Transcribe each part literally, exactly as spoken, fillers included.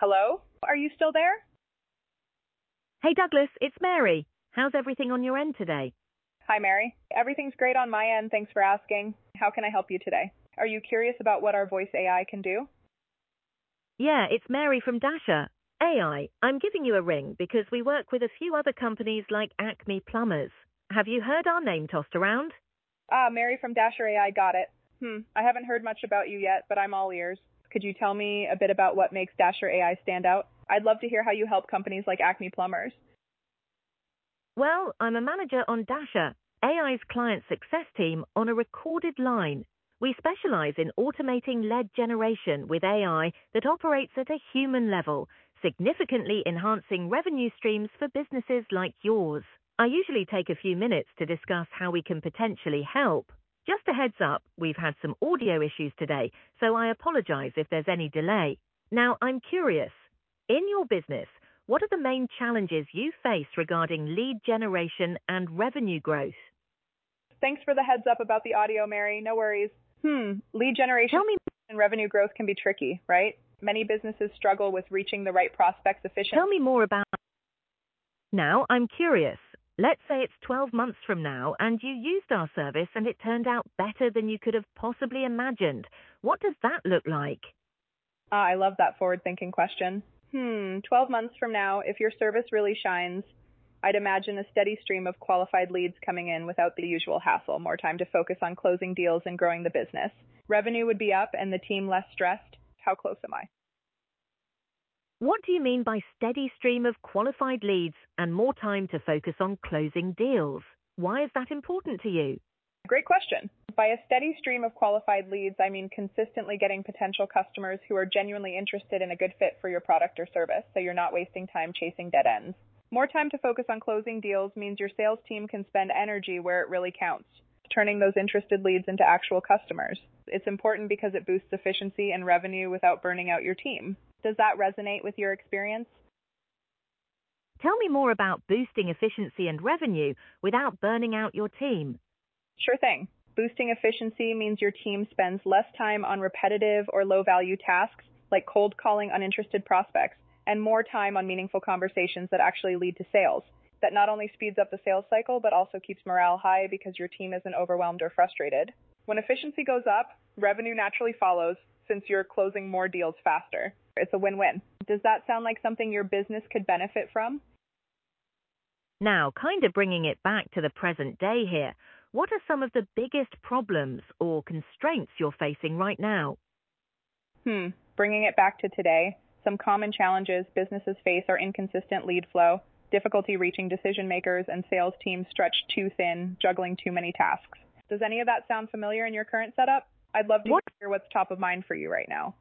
Hello? Are you still there? Hey Douglas, it's Mary. How's everything on your end today? Hi, Mary. Everything's great on my end. Thanks for asking. How can I help you today? Are you curious about what our voice A I can do? Yeah, it's Mary from Dasher. A I, I'm giving you a ring because we work with a few other companies like Acme Plumbers. Have you heard our name tossed around? Ah, Mary from Dasher A I, got it. Hmm, I haven't heard much about you yet, but I'm all ears. Could you tell me a bit about what makes Dasher A I stand out? I'd love to hear how you help companies like Acme Plumbers. Well, I'm a manager on Dasher, A I's client success team on a recorded line. We specialize in automating lead generation with A I that operates at a human level, significantly enhancing revenue streams for businesses like yours. I usually take a few minutes to discuss how we can potentially help. Just a heads up, we've had some audio issues today, so I apologize if there's any delay. Now, I'm curious. In your business, what are the main challenges you face regarding lead generation and revenue growth? Thanks for the heads up about the audio, Mary. No worries. Hmm, lead generation Tell me, and revenue growth can be tricky, right? Many businesses struggle with reaching the right prospects efficiently. tell me more about. Now, I'm curious. Let's say it's twelve months from now and you used our service and it turned out better than you could have possibly imagined. What does that look like? Ah, I love that forward-thinking question. Hmm, twelve months from now, if your service really shines, I'd imagine a steady stream of qualified leads coming in without the usual hassle, more time to focus on closing deals and growing the business. Revenue would be up and the team less stressed. How close am I? What do you mean by steady stream of qualified leads and more time to focus on closing deals? Why is that important to you? Great question. By a steady stream of qualified leads, I mean consistently getting potential customers who are genuinely interested in a good fit for your product or service, so you're not wasting time chasing dead ends. More time to focus on closing deals means your sales team can spend energy where it really counts, turning those interested leads into actual customers. It's important because it boosts efficiency and revenue without burning out your team. Does that resonate with your experience? Tell me more about boosting efficiency and revenue without burning out your team. Sure thing. Boosting efficiency means your team spends less time on repetitive or low-value tasks like cold calling uninterested prospects and more time on meaningful conversations that actually lead to sales. That not only speeds up the sales cycle, but also keeps morale high because your team isn't overwhelmed or frustrated. When efficiency goes up, revenue naturally follows since you're closing more deals faster. It's a win-win. Does that sound like something your business could benefit from? Now, kind of bringing it back to the present day here, what are some of the biggest problems or constraints you're facing right now? Hmm. Bringing it back to today, some common challenges businesses face are inconsistent lead flow, difficulty reaching decision makers, and sales teams stretched too thin, juggling too many tasks. Does any of that sound familiar in your current setup? I'd love to What, hear what's top of mind for you right now.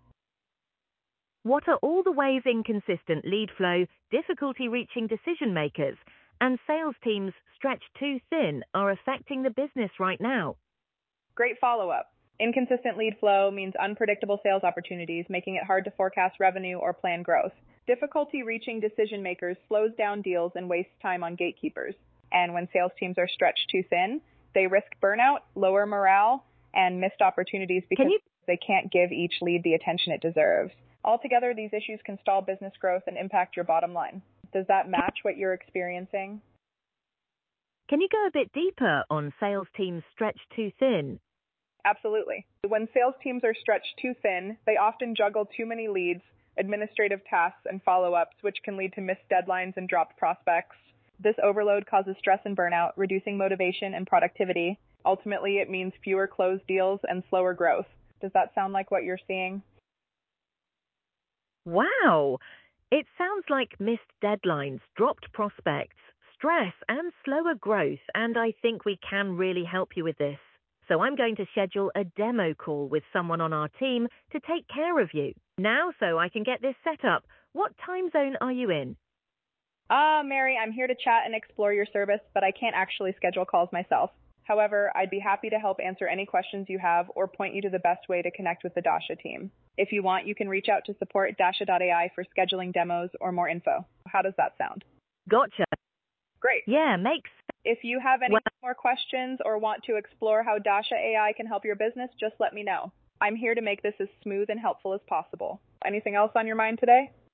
what are all the ways inconsistent lead flow, difficulty reaching decision makers, and sales teams stretched too thin are affecting the business right now? Great follow-up. Inconsistent lead flow means unpredictable sales opportunities, making it hard to forecast revenue or plan growth. Difficulty reaching decision makers slows down deals and wastes time on gatekeepers. And when sales teams are stretched too thin, they risk burnout, lower morale, and missed opportunities because Can you they can't give each lead the attention it deserves. Altogether, these issues can stall business growth and impact your bottom line. Does that match what you're experiencing? Can you go a bit deeper on sales teams stretched too thin? Absolutely. When sales teams are stretched too thin, they often juggle too many leads, administrative tasks, and follow-ups, which can lead to missed deadlines and dropped prospects. This overload causes stress and burnout, reducing motivation and productivity. Ultimately, it means fewer closed deals and slower growth. Does that sound like what you're seeing? Wow! It sounds like missed deadlines, dropped prospects, stress, and slower growth, and I think we can really help you with this. So I'm going to schedule a demo call with someone on our team to take care of you. Now, so I can get this set up, what time zone are you in? Ah, Mary, I'm here to chat and explore your service, but I can't actually schedule calls myself. However, I'd be happy to help answer any questions you have or point you to the best way to connect with the Dasha team. If you want, you can reach out to support dasha dot A I for scheduling demos or more info. How does that sound? Gotcha. Great. Yeah, makes If you have any well, more questions or want to explore how Dasha A I can help your business, just let me know. I'm here to make this as smooth and helpful as possible. Anything else on your mind today?